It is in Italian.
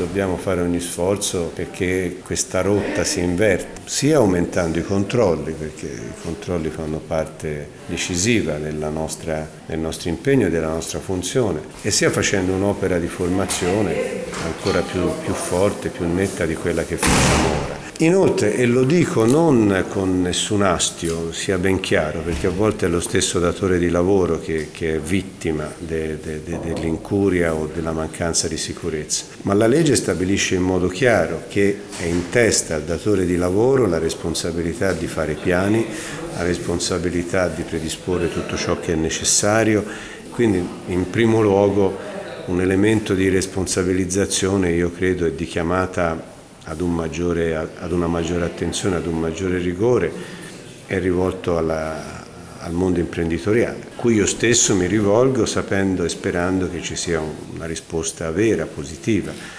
Dobbiamo fare ogni sforzo perché questa rotta si inverta, sia aumentando i controlli, perché i controlli fanno parte decisiva del nostro impegno e della nostra funzione, e sia facendo un'opera di formazione ancora più forte, più netta di quella che facciamo ora. Inoltre, e lo dico non con nessun astio, sia ben chiaro, perché a volte è lo stesso datore di lavoro che è vittima dell'incuria o della mancanza di sicurezza, ma la legge stabilisce in modo chiaro che è in testa al datore di lavoro la responsabilità di fare piani, la responsabilità di predisporre tutto ciò che è necessario, quindi in primo luogo un elemento di responsabilizzazione, io credo, è di chiamata ad una maggiore attenzione, ad un maggiore rigore, è rivolto al mondo imprenditoriale, a cui io stesso mi rivolgo sapendo e sperando che ci sia una risposta vera, positiva.